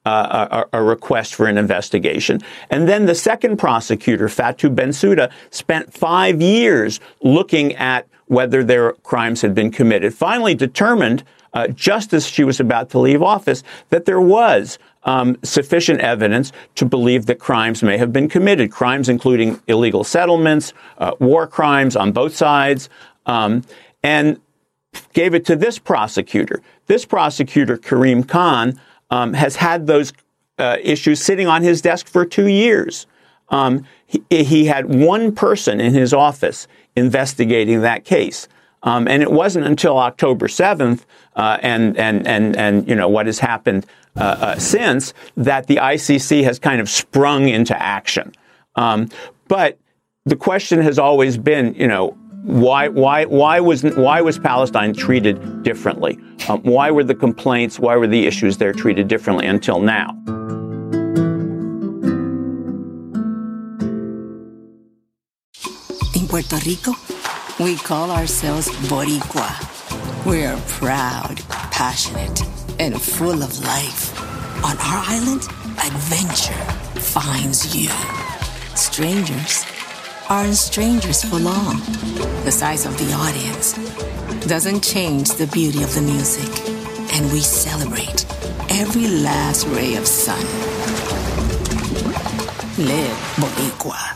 uh, a, a request for an investigation. And then the second prosecutor, Fatou Bensouda, spent five years looking at whether their crimes had been committed, finally determined, uh, just as she was about to leave office, that there was um, sufficient evidence to believe that crimes may have been committed, crimes including illegal settlements, uh, war crimes on both sides, um, and gave it to this prosecutor. This prosecutor, Karim Khan, um, has had those uh, issues sitting on his desk for two years. Um, he, he had one person in his office investigating that case. Um, and it wasn't until October seventh uh, and, and, and, and, you know, what has happened uh, uh, since that the I C C has kind of sprung into action. Um, but the question has always been, you know, why, why, why was, why was Palestine treated differently? Um, why were the complaints, why were the issues there treated differently until now? In Puerto Rico, we call ourselves Boricua. We're proud, passionate, and full of life. On our island, adventure finds you. Strangers aren't strangers for long. The size of the audience doesn't change the beauty of the music, and we celebrate every last ray of sun. Live Boricua.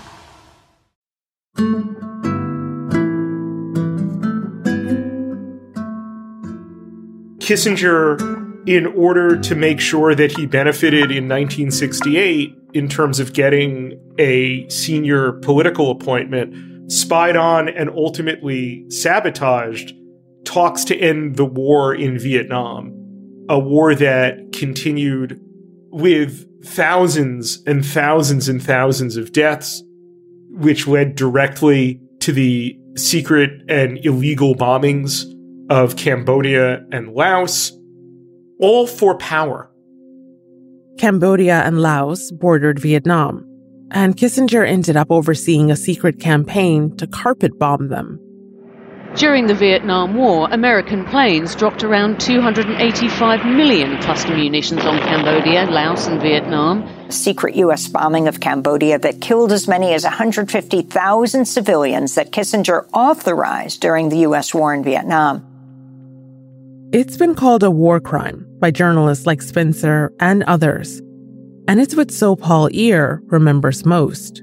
Kissinger, in order to make sure that he benefited in nineteen sixty-eight in terms of getting a senior political appointment, spied on and ultimately sabotaged talks to end the war in Vietnam, a war that continued with thousands and thousands and thousands of deaths, which led directly to the secret and illegal bombings of Cambodia and Laos, all for power. Cambodia and Laos bordered Vietnam, and Kissinger ended up overseeing a secret campaign to carpet bomb them. During the Vietnam War, American planes dropped around two hundred eighty-five million cluster munitions on Cambodia, Laos, and Vietnam. A secret U S bombing of Cambodia that killed as many as one hundred fifty thousand civilians that Kissinger authorized during the U S war in Vietnam. It's been called a war crime by journalists like Spencer and others, and it's what Sopal Ear remembers most.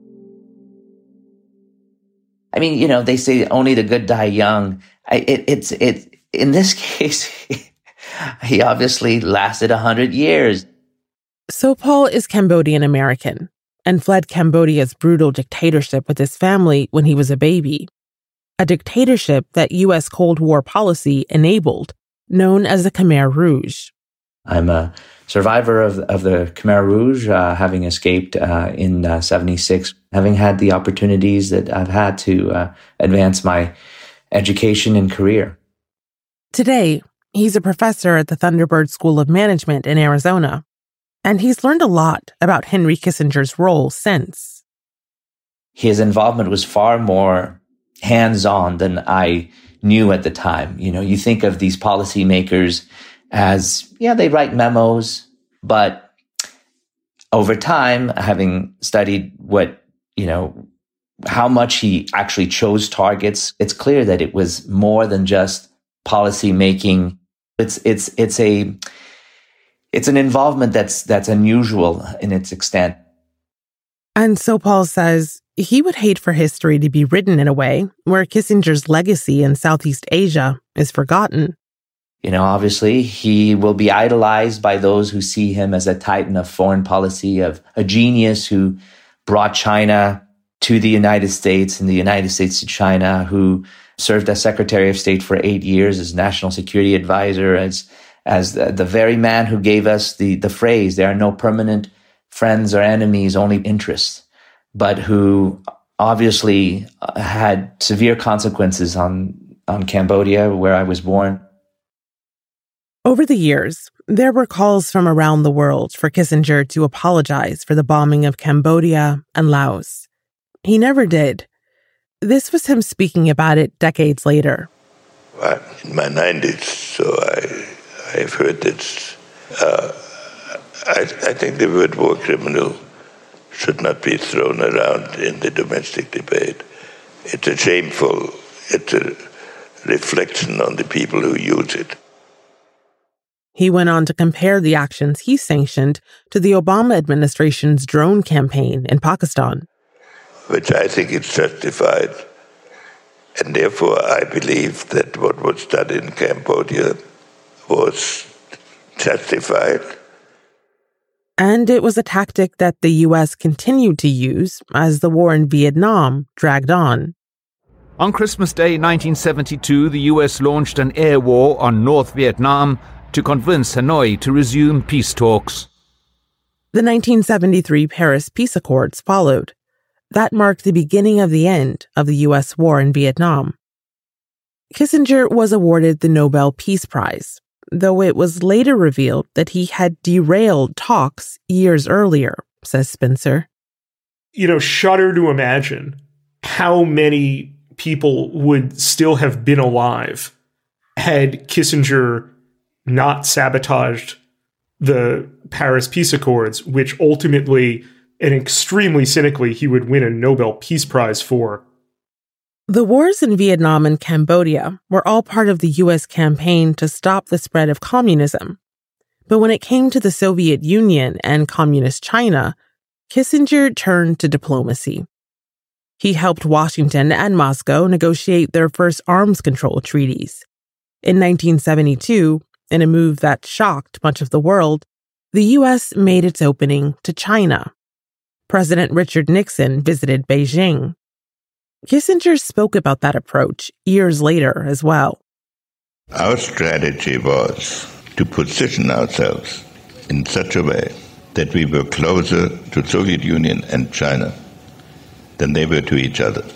I mean, you know, they say only the good die young. I, it, it's it in this case, he obviously lasted a hundred years. Sopal is Cambodian American and fled Cambodia's brutal dictatorship with his family when he was a baby. A dictatorship that U S Cold War policy enabled, known as the Khmer Rouge. I'm a survivor of, of the Khmer Rouge, uh, having escaped uh, in uh, seventy-six, having had the opportunities that I've had to uh, advance my education and career. Today, he's a professor at the Thunderbird School of Management in Arizona, and he's learned a lot about Henry Kissinger's role since. His involvement was far more hands-on than I knew at the time. You know, you think of these policymakers as, yeah, they write memos, but over time, having studied what, you know, how much he actually chose targets, it's clear that it was more than just policy making. It's, it's, it's a, it's an involvement that's, that's unusual in its extent. And Sopal says he would hate for history to be written in a way where Kissinger's legacy in Southeast Asia is forgotten. You know, obviously, he will be idolized by those who see him as a titan of foreign policy, of a genius who brought China to the United States and the United States to China, who served as Secretary of State for eight years, as National Security Advisor, as as the, the very man who gave us the, the phrase, there are no permanent friends or enemies, only interests, but who obviously had severe consequences on, on Cambodia, where I was born. Over the years, there were calls from around the world for Kissinger to apologize for the bombing of Cambodia and Laos. He never did. This was him speaking about it decades later. Well, in my nineties, so I, I've heard that uh, I, I think the word war criminal should not be thrown around in the domestic debate. It's a shameful, it's a reflection on the people who use it. He went on to compare the actions he sanctioned to the Obama administration's drone campaign in Pakistan. Which I think is justified. And therefore, I believe that what was done in Cambodia was justified. And it was a tactic that the U S continued to use as the war in Vietnam dragged on. On Christmas Day nineteen seventy-two, the U S launched an air war on North Vietnam to convince Hanoi to resume peace talks. The nineteen seventy-three Paris Peace Accords followed. That marked the beginning of the end of the U S war in Vietnam. Kissinger was awarded the Nobel Peace Prize, though it was later revealed that he had derailed talks years earlier, says Spencer. You know, shudder to imagine how many people would still have been alive had Kissinger not sabotaged the Paris Peace Accords, which ultimately and extremely cynically he would win a Nobel Peace Prize for. The wars in Vietnam and Cambodia were all part of the U S campaign to stop the spread of communism. But when it came to the Soviet Union and Communist China, Kissinger turned to diplomacy. He helped Washington and Moscow negotiate their first arms control treaties. In nineteen seventy-two, in a move that shocked much of the world, the U S made its opening to China. President Richard Nixon visited Beijing. Kissinger spoke about that approach years later as well. Our strategy was to position ourselves in such a way that we were closer to the Soviet Union and China than they were to each other.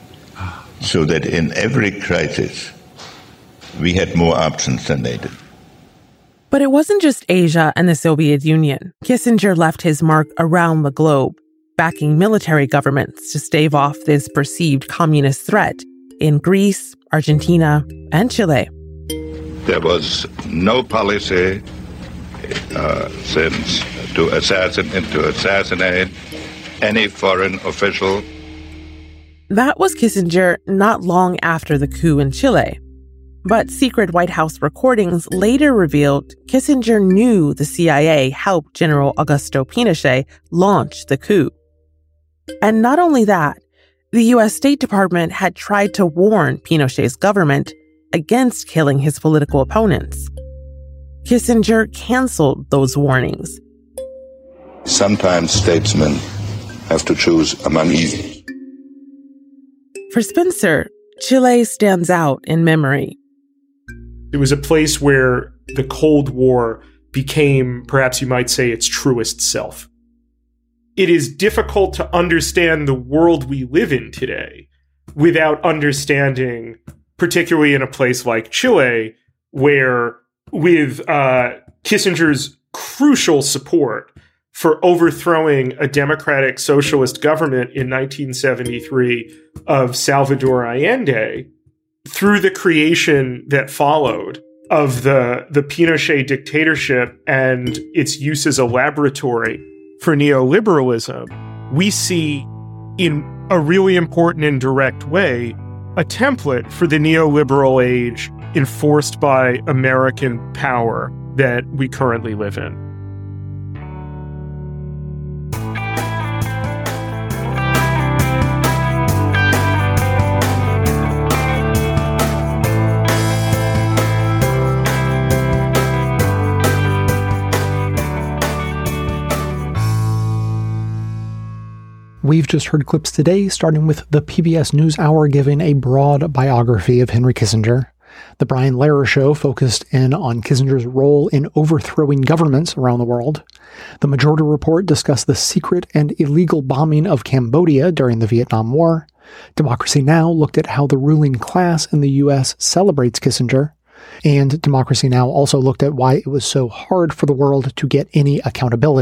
So that in every crisis, we had more options than they did. But it wasn't just Asia and the Soviet Union. Kissinger left his mark around the globe, backing military governments to stave off this perceived communist threat in Greece, Argentina, and Chile. There was no policy uh, since to assassinate, to assassinate any foreign official. That was Kissinger not long after the coup in Chile. But secret White House recordings later revealed Kissinger knew the C I A helped General Augusto Pinochet launch the coup. And not only that, the U S State Department had tried to warn Pinochet's government against killing his political opponents. Kissinger canceled those warnings. Sometimes statesmen have to choose among evils. For Spencer, Chile stands out in memory. It was a place where the Cold War became, perhaps you might say, its truest self. It is difficult to understand the world we live in today without understanding, particularly in a place like Chile, where with uh, Kissinger's crucial support for overthrowing a democratic socialist government in nineteen seventy-three of Salvador Allende, through the creation that followed of the, the Pinochet dictatorship and its use as a laboratory for neoliberalism, we see in a really important and direct way a template for the neoliberal age enforced by American power that we currently live in. We've just heard clips today, starting with the P B S NewsHour giving a broad biography of Henry Kissinger. The Brian Lehrer Show focused in on Kissinger's role in overthrowing governments around the world. The Majority Report discussed the secret and illegal bombing of Cambodia during the Vietnam War. Democracy Now! Looked at how the ruling class in the U S celebrates Kissinger. And Democracy Now! Also looked at why it was so hard for the world to get any accountability.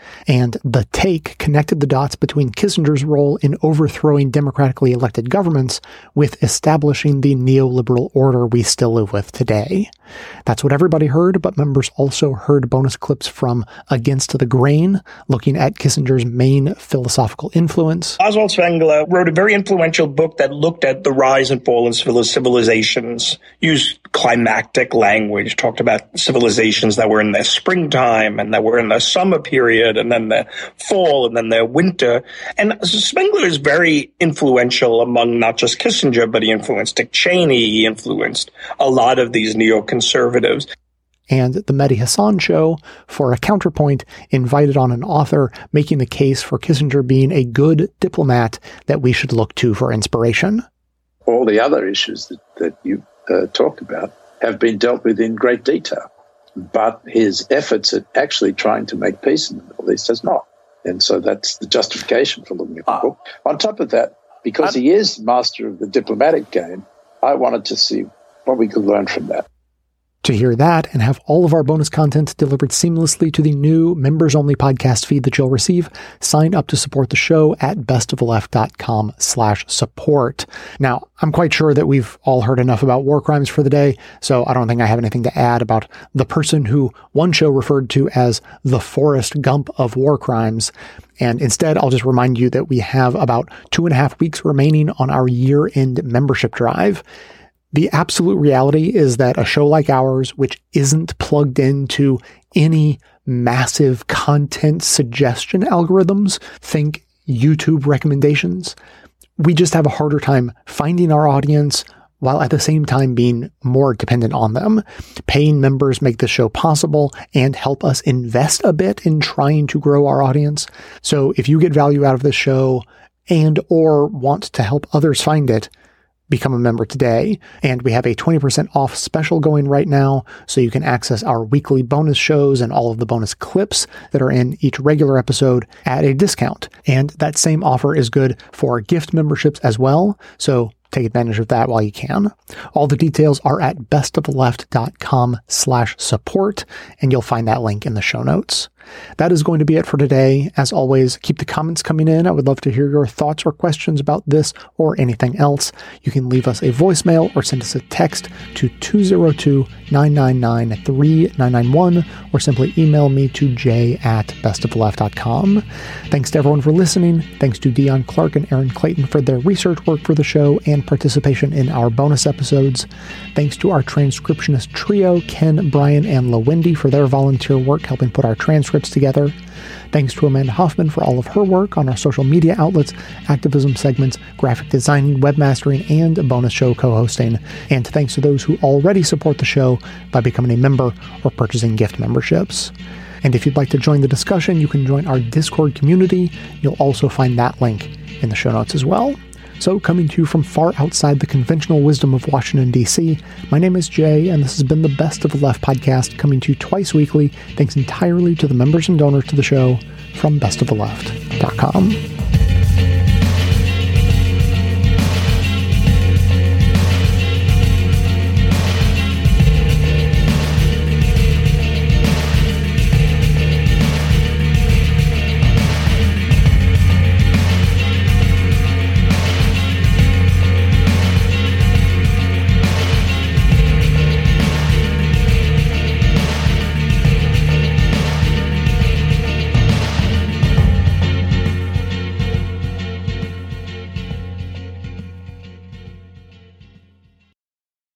And The Take connected the dots between Kissinger's role in overthrowing democratically elected governments with establishing the neoliberal order we still live with today. That's what everybody heard, but members also heard bonus clips from Against the Grain, looking at Kissinger's main philosophical influence. Oswald Spengler wrote a very influential book that looked at the rise and fall of civilizations, used climactic language, talked about civilizations that were in their springtime and that were in their summer period and then their fall and then their winter. And Spengler is very influential among not just Kissinger, but he influenced Dick Cheney. He influenced a lot of these neoconservatives. And the Mehdi Hasan Show, for a counterpoint, invited on an author making the case for Kissinger being a good diplomat that we should look to for inspiration. All the other issues that, that you uh, talked about have been dealt with in great detail. But his efforts at actually trying to make peace in the Middle East has not. And so that's the justification for looking at the book. On top of that, because he is master of the diplomatic game, I wanted to see what we could learn from that. To hear that and have all of our bonus content delivered seamlessly to the new members-only podcast feed that you'll receive, sign up to support the show at bestoftheleft.com slash support. Now, I'm quite sure that we've all heard enough about war crimes for the day, so I don't think I have anything to add about the person who one show referred to as the Forrest Gump of war crimes. And instead, I'll just remind you that we have about two and a half weeks remaining on our year-end membership drive. The absolute reality is that a show like ours, which isn't plugged into any massive content suggestion algorithms, think YouTube recommendations, we just have a harder time finding our audience while at the same time being more dependent on them. Paying members make this show possible and help us invest a bit in trying to grow our audience. So if you get value out of this show and or want to help others find it, become a member today. And we have a twenty percent off special going right now, so you can access our weekly bonus shows and all of the bonus clips that are in each regular episode at a discount. And that same offer is good for gift memberships as well, so take advantage of that while you can. All the details are at bestoftheleft.com slash support, and you'll find that link in the show notes. That is going to be it for today. As always, keep the comments coming in. I would love to hear your thoughts or questions about this or anything else. You can leave us a voicemail or send us a text to two oh two, nine nine nine, three nine nine one or simply email me to j at bestoftheleft dot com. Thanks to everyone for listening. Thanks to Dion Clark and Aaron Clayton for their research work for the show and participation in our bonus episodes. Thanks to our transcriptionist trio, Ken, Brian, and LaWendy for their volunteer work helping put our transcripts together. Thanks to Amanda Hoffman for all of her work on our social media outlets, activism segments, graphic designing, webmastering, and bonus show co-hosting. And thanks to those who already support the show by becoming a member or purchasing gift memberships. And if you'd like to join the discussion, you can join our Discord community. You'll also find that link in the show notes as well. So, coming to you from far outside the conventional wisdom of Washington, D C, my name is Jay, and this has been the Best of the Left podcast, coming to you twice weekly, thanks entirely to the members and donors to the show from best of the left dot com.